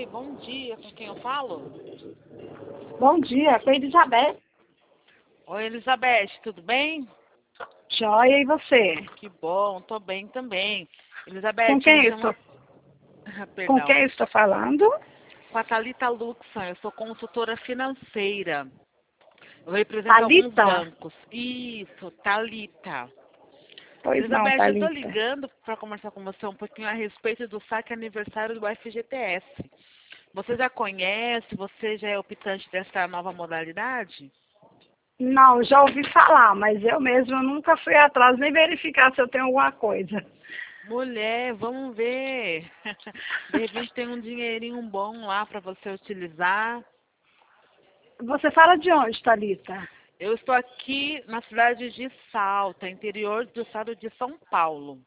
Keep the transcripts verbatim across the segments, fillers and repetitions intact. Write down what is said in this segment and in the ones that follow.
bom dia, com quem eu falo? Bom dia, com a Elizabeth. Oi, Elizabeth, tudo bem? Joia, e você? Que bom, tô bem também. Elizabeth, Com quem eu você é estou, uma... com Perdão. quem eu estou falando? Com a Thalita Luxan, eu sou consultora financeira. Eu represento alguns Thalita? bancos. Isso, Thalita. Pois não, Elizabeth, eu tô Thalita. ligando para conversar com você um pouquinho a respeito do saque aniversário do F G T S. Você já conhece? Você já é optante dessa nova modalidade? Não, já ouvi falar, mas eu mesma nunca fui atrás nem verificar se eu tenho alguma coisa. Mulher, vamos ver. De repente tem um dinheirinho bom lá para você utilizar. Você fala de onde, Thalita? Eu estou aqui na cidade de Salta, interior do estado de São Paulo.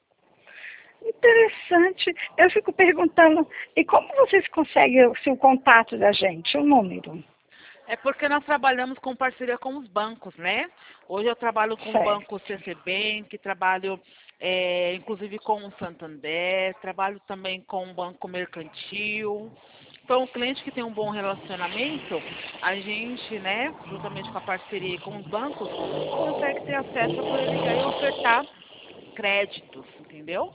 Interessante. Eu fico perguntando, e como vocês conseguem o seu contato da gente, o número? É porque nós trabalhamos com parceria com os bancos, né? Hoje eu trabalho com o banco Certo. C C Bank, trabalho é, inclusive com o Santander, trabalho também com o Banco Mercantil. Então, o cliente que tem um bom relacionamento, a gente, né, juntamente com a parceria com os bancos, consegue ter acesso a poder ligar e ofertar créditos, entendeu?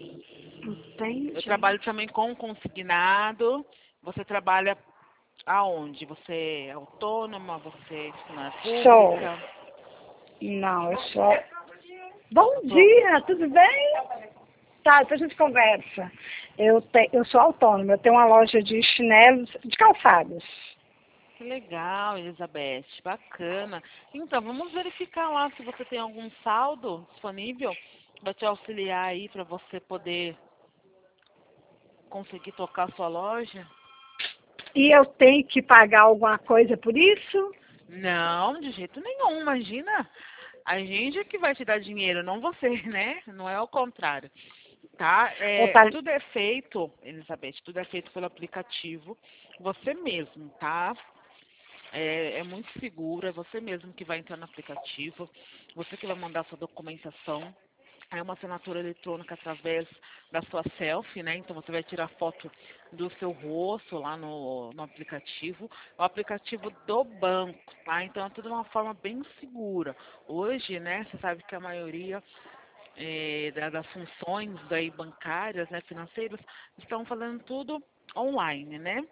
Eu Entendi. trabalho também com consignado. Você trabalha aonde? Você é autônoma? Você é funcionária Sou. pública? Não, eu sou. Bom Sou. dia, tudo bem? Tá, depois a gente conversa. Eu, te, eu sou autônoma, eu tenho uma loja de chinelos, de calçados. Que legal, Elizabeth. Bacana. Então, vamos verificar lá se você tem algum saldo disponível para te auxiliar aí para você poder conseguir tocar a sua loja. E eu tenho que pagar alguma coisa por isso? Não, de jeito nenhum, imagina. A gente é que vai te dar dinheiro, não você, né? Não é o contrário. Tá? Ou É, tá... tudo é feito, Elizabeth, tudo é feito pelo aplicativo. Você mesmo, tá? É, é muito seguro, é você mesmo que vai entrar no aplicativo, você que vai mandar sua documentação. É uma assinatura eletrônica através da sua selfie, né? Então você vai tirar foto do seu rosto lá no, no aplicativo. É o aplicativo do banco, tá? Então é tudo de uma forma bem segura. Hoje, né, você sabe que a maioria eh, da- das funções daí bancárias, né, financeiras, estão fazendo tudo online, né?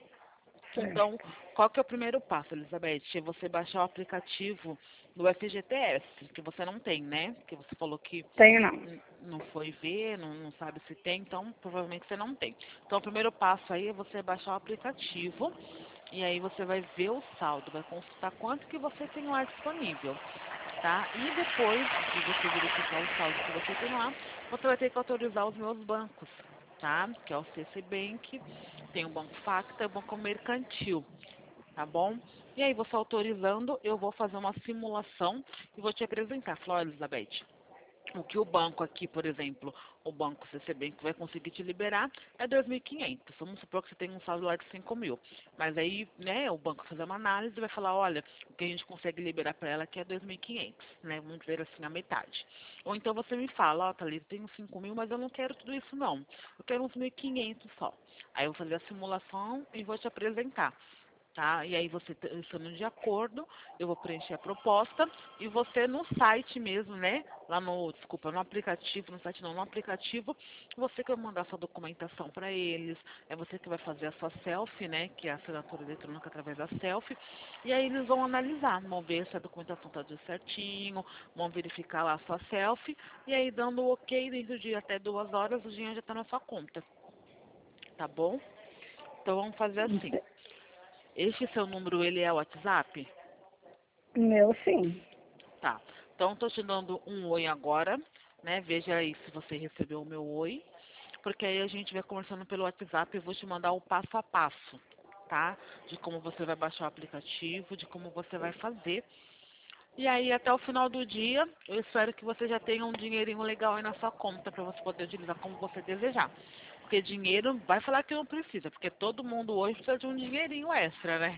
Então, Certo. qual que é o primeiro passo, Elizabeth? É você baixar o aplicativo do F G T S, que você não tem, né? Que você falou que Tenho não. n- não foi ver, não, não sabe se tem, então provavelmente você não tem. Então, o primeiro passo aí é você baixar o aplicativo e aí você vai ver o saldo, vai consultar quanto que você tem lá disponível, tá? E depois de você verificar o saldo que você tem lá, você vai ter que autorizar os meus bancos, tá? Que é o C C Bank, tem o Banco Facta e o Banco Mercantil, tá bom? E aí, você autorizando, eu vou fazer uma simulação e vou te apresentar. Falar, olha, Elizabeth, o que o banco aqui, por exemplo, o banco C C Bank vai conseguir te liberar é dois mil e quinhentos. Vamos supor que você tem um saldo lá de cinco mil. Mas aí, né, o banco vai fazer uma análise e vai falar, olha, o que a gente consegue liberar para ela aqui é dois mil e quinhentos, né? Vamos dizer assim, a metade. Ou então você me fala, ó, Thalita, eu tenho cinco mil, mas eu não quero tudo isso não. Eu quero uns mil e quinhentos só. Aí eu vou fazer a simulação e vou te apresentar. Tá? E aí você t- estando de acordo, eu vou preencher a proposta e você no site mesmo, né? Lá no, desculpa, no aplicativo, no site não, no aplicativo, você que vai mandar sua documentação para eles, é você que vai fazer a sua selfie, né? Que é a assinatura eletrônica através da selfie, e aí eles vão analisar, vão ver se a documentação está tudo certinho, vão verificar lá a sua selfie, e aí dando o ok dentro de até duas horas, o dinheiro já está na sua conta, tá bom? Então vamos fazer assim. Este seu número, ele é o WhatsApp? Meu, sim. Tá. Então, estou te dando um oi agora, né? Veja aí se você recebeu o meu oi. Porque aí a gente vai conversando pelo WhatsApp e eu vou te mandar o passo a passo, tá? De como você vai baixar o aplicativo, de como você vai fazer. E aí, até o final do dia, eu espero que você já tenha um dinheirinho legal aí na sua conta para você poder utilizar como você desejar. Porque dinheiro, vai falar que não precisa, porque todo mundo hoje precisa de um dinheirinho extra, né?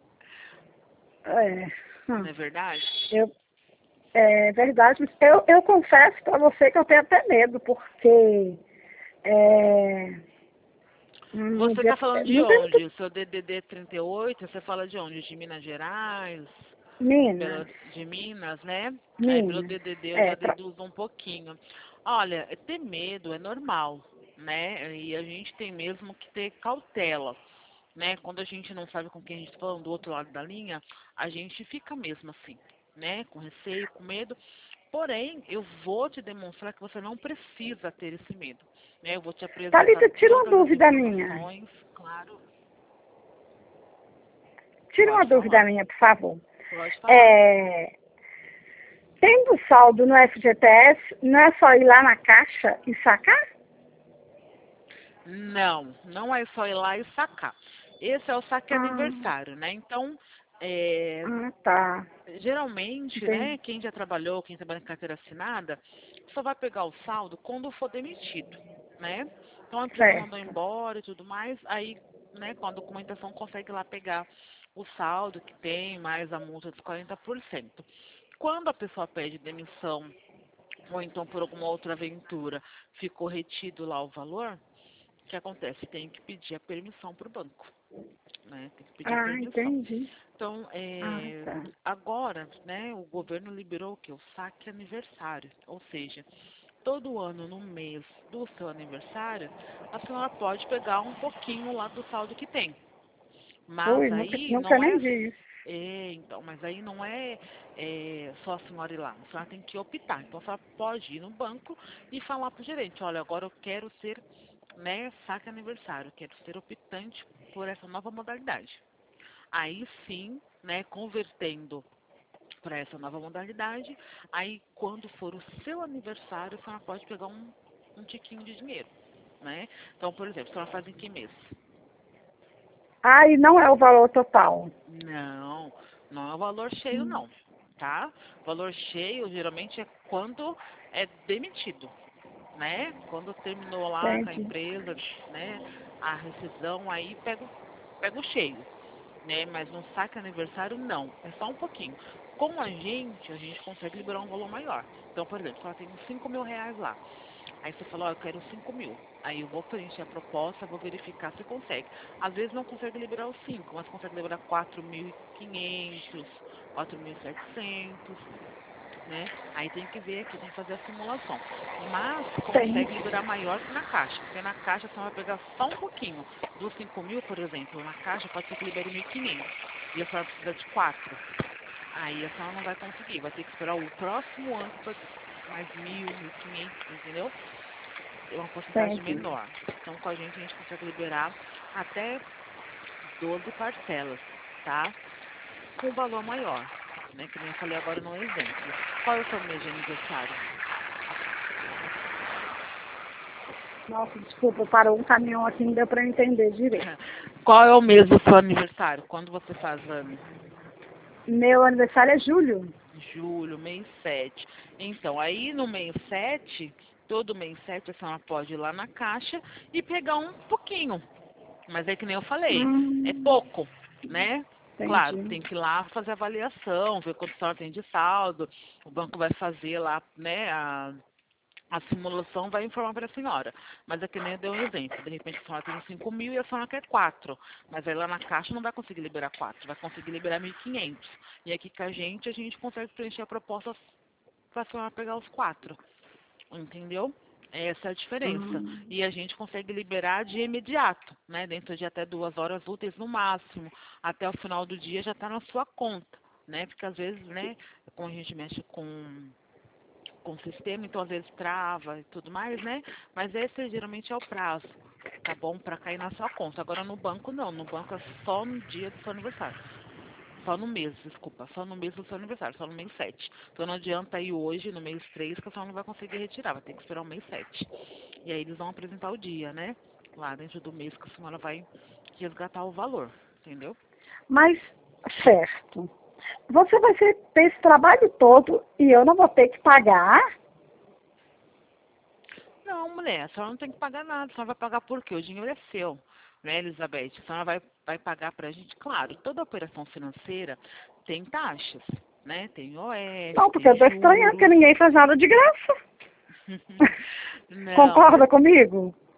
É. Não Hum. é verdade? Eu, é verdade, mas eu, eu confesso para você que eu tenho até medo, porque é, Hum, no Você dia- tá falando de não tem muito. onde? O seu D D D trinta e oito, você fala de onde? De Minas Gerais? Minas, Pela, de Minas, né? Aí pelo Minas. D D D eu É, já pra... deduzo um pouquinho. Olha, ter medo é normal, né? E a gente tem mesmo que ter cautela, né? Quando a gente não sabe com quem a gente está falando do outro lado da linha, a gente fica mesmo assim, né? Com receio, com medo. Porém, eu vou te demonstrar que você não precisa ter esse medo, né? Eu vou te apresentar Thalita, tira uma todas as dúvida minha. informações, claro. Tira uma Pode dúvida falar, minha, por favor. pode falar. É, tendo saldo no F G T S, não é só ir lá na caixa e sacar? Não, não é só ir lá e sacar. Esse é o saque Ah, aniversário, né? Então, é, ah, tá. geralmente, né, Entendi. quem já trabalhou, quem trabalha em carteira assinada, só vai pegar o saldo quando for demitido, né? Então a empresa mandou Certo. embora e tudo mais, aí, né, com a documentação consegue lá pegar o saldo que tem, mais a multa dos quarenta por cento. Quando a pessoa pede demissão, ou então por alguma outra aventura, ficou retido lá o valor, o que acontece? Tem que pedir a permissão para o banco, né? Tem que pedir a Ah, permissão. entendi. Então, Ah, é, tá. agora, né, o governo liberou o que? O saque aniversário. Ou seja, todo ano, no mês do seu aniversário, a senhora pode pegar um pouquinho lá do saldo que tem. Mas Ui, nunca, aí nunca não nem é, vi isso. é, então, mas aí não é, é só a senhora ir lá. A senhora tem que optar. Então a senhora pode ir no banco e falar para o gerente, olha, agora eu quero ser, né, saque aniversário, quero ser optante por essa nova modalidade. Aí sim, né, convertendo para essa nova modalidade, aí quando for o seu aniversário, a senhora pode pegar um, um tiquinho de dinheiro, né? Então, por exemplo, a senhora faz em que mês? Ah, e não é o valor total. Não, não é o valor cheio Hum, não, tá? O valor cheio geralmente é quando é demitido, né? Quando terminou lá com a entendi. empresa, né? A rescisão, aí pega, o- pega o cheio, né? Mas no saque aniversário, não. É só um pouquinho. Com a gente, a gente consegue liberar um valor maior. Então, por exemplo, se ela tem uns cinco mil reais lá. Aí você falou, ó, eu quero cinco mil. Aí eu vou preencher a proposta, vou verificar se consegue. Às vezes não consegue liberar os cinco, mas consegue liberar quatro mil e quinhentos, quatro mil e setecentos, né? Aí tem que ver aqui, tem que fazer a simulação. Mas consegue Entendi. liberar maior que na caixa, porque na caixa você vai pegar só um pouquinho. Dos cinco mil, por exemplo, na caixa pode ser que libere mil e quinhentos. E a senhora precisa de quatro. Aí a senhora não vai conseguir, vai ter que esperar o próximo ano para mais mil, mil e quinhentos, entendeu? É uma porcentagem Entendi. menor. Então com a gente a gente consegue liberar até doze parcelas, tá? Com um valor maior, né? Que nem eu falei agora no exemplo. Qual é o seu mês de aniversário? Nossa, desculpa, parou um caminhão aqui, não deu para entender direito. Qual é o mês do seu aniversário? Quando você faz ano? Meu aniversário é julho. Julho, mês sete. Então, aí no mês sete, todo mês sete a senhora pode ir lá na caixa e pegar um pouquinho. Mas é que nem eu falei, é Hum, pouco, né? Claro, entendi. tem que ir lá fazer a avaliação, ver quanto a senhora tem de saldo. O banco vai fazer lá, né, a, a simulação vai informar para a senhora. Mas é que nem eu dei um exemplo. De repente a senhora tem cinco mil e a senhora quer quatro. Mas aí lá na caixa não vai conseguir liberar quatro, vai conseguir liberar mil e quinhentos. E aqui com a gente, a gente consegue preencher a proposta para a senhora pegar os quatro. Entendeu? Essa é a diferença. Hum, E a gente consegue liberar de imediato, né? Dentro de até duas horas úteis no máximo. Até o final do dia já está na sua conta, né? Porque às vezes, né, como a gente mexe com com o sistema, então às vezes trava e tudo mais, né? Mas esse geralmente é o prazo, tá bom? Para cair na sua conta. Agora no banco não, no banco é só no dia do seu aniversário. Só no mês, desculpa, só no mês do seu aniversário, só no mês sete. Então não adianta ir hoje, no mês três, que a senhora não vai conseguir retirar, vai ter que esperar o mês sete. E aí eles vão apresentar o dia, né? Lá dentro do mês que a senhora vai resgatar o valor, entendeu? mas, certo. Você vai ser- ter esse trabalho todo e eu não vou ter que pagar? Não, mulher, a senhora não tem que pagar nada, a senhora vai pagar por quê? O dinheiro é seu, né, Elizabeth? A senhora vai, vai pagar pra gente, claro, toda operação financeira tem taxas, né? Tem O F, Não, porque eu tem estou estranhando que juros. ninguém faz nada de graça. Não, Concorda comigo?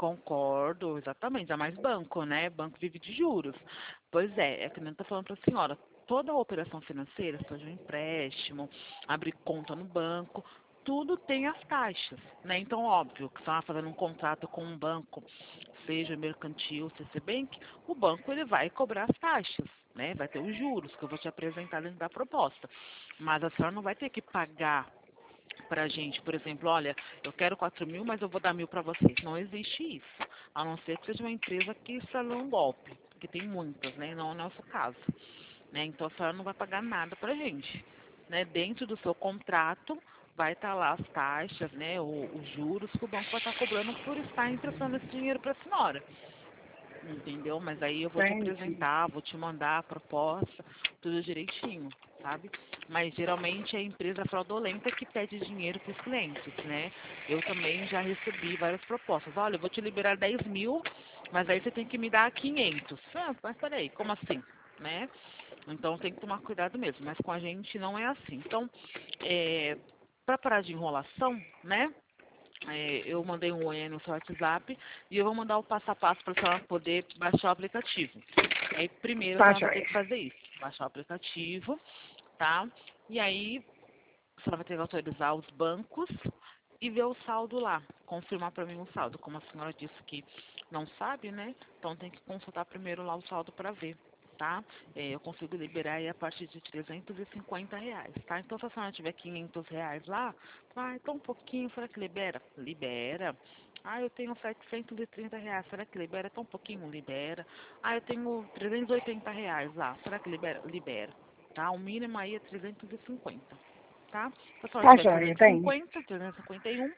Concordo, exatamente. É mais banco, né? Banco vive de juros. Pois é, é que nem eu tô falando para a senhora. Toda operação financeira, seja um empréstimo, abrir conta no banco, tudo tem as taxas, né? Então, óbvio, que você está fazendo um contrato com um banco, seja mercantil, C C Bank, o banco ele vai cobrar as taxas, né? Vai ter os juros que eu vou te apresentar dentro da proposta. Mas a senhora não vai ter que pagar pra gente, por exemplo, olha, eu quero quatro mil, mas eu vou dar mil para vocês. Não existe isso. A não ser que seja uma empresa que instalou um golpe, que tem muitas, né? Não é o nosso caso. Né? Então a senhora não vai pagar nada pra gente. Né? Dentro do seu contrato vai estar lá as taxas, né? O- os juros que o banco vai estar cobrando por estar emprestando esse dinheiro para a senhora. Entendeu? Mas aí eu vou te Entendi. apresentar, vou te mandar a proposta, tudo direitinho, sabe? Mas geralmente é a empresa fraudulenta que pede dinheiro para os clientes, né? Eu também já recebi várias propostas. Olha, eu vou te liberar dez mil, mas aí você tem que me dar quinhentos. Ah, mas peraí, como assim? Né? Então tem que tomar cuidado mesmo, mas com a gente não é assim. Então, é, para parar de enrolação, né? É, eu mandei um oi aí no seu WhatsApp e eu vou mandar o passo a passo para a senhora poder baixar o aplicativo. Aí primeiro a Tá, senhora vai ter joia. que fazer isso, baixar o aplicativo, tá? E aí a senhora vai ter que autorizar os bancos e ver o saldo lá, confirmar para mim o saldo. Como a senhora disse que não sabe, né? Então tem que consultar primeiro lá o saldo para ver, tá? É, eu consigo liberar aí a partir de trezentos e cinquenta reais, tá? Então se a senhora tiver quinhentos reais lá, ah, então um pouquinho, será que libera? Libera. Ah, eu tenho setecentos e trinta reais, será que libera? Tão pouquinho, libera. Ah, eu tenho trezentos e oitenta reais lá, será que libera? Libera. Tá? O mínimo aí é trezentos e cinquenta, tá? Se a senhora Tá, tiver joia, trezentos e bem. cinquenta, trezentos e cinquenta e um,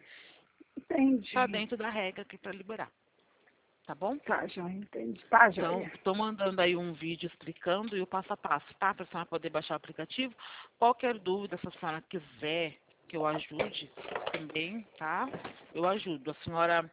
tá Entendi. dentro da regra aqui para liberar, tá bom? Tá, joia, entendi. Tá, Então, joia. estou mandando aí um vídeo explicando e o passo a passo, tá? Para a senhora poder baixar o aplicativo. Qualquer dúvida, se a senhora quiser que eu ajude também, tá? Eu ajudo. A senhora,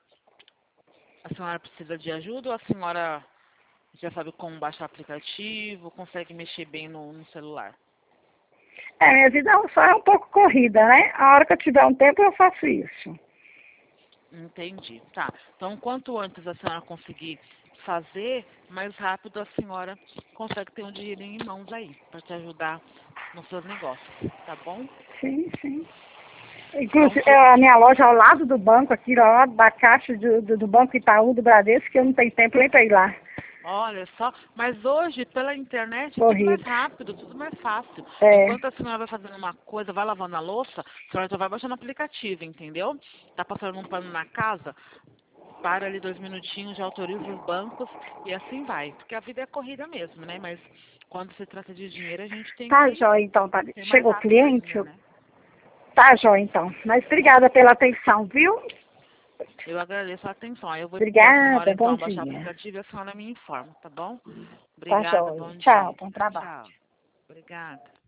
a senhora precisa de ajuda ou a senhora já sabe como baixar o aplicativo, consegue mexer bem no, no celular? É, minha vida só é um pouco corrida, né? A hora que eu tiver um tempo eu faço isso. Entendi. Tá. Então, quanto antes a senhora conseguir fazer, mais rápido a senhora consegue ter um dinheirinho em mãos aí, para te ajudar nos seus negócios, tá bom? Sim, sim. Então, Inclusive, se- é, a minha loja é ao lado do banco, aqui ao lado da caixa do, do, do Banco Itaú, do Bradesco, que eu não tenho tempo nem para ir lá. olha só, mas hoje pela internet é tudo mais Corrido. rápido, tudo mais fácil. É, Enquanto a senhora vai fazendo uma coisa, vai lavando a louça, a senhora já vai baixando o aplicativo, entendeu? Tá passando um pano na casa, para ali dois minutinhos, já autoriza os bancos e assim vai. Porque a vida é corrida mesmo, né? Mas quando se trata de dinheiro, a gente tem tá, que joia, então. Tá. ser mais Chegou o rápido cliente? ainda, Eu- né? Tá, joia, então. Mas obrigada pela atenção, viu? Eu agradeço a atenção. Aí eu vou pedir à senhora, Obrigada, bom então, baixar o dia. aplicativo e a senhora me informa, tá bom? Tá, Obrigada, joia. bom Tchau, dia. bom Tchau, trabalho. tchau. Obrigada.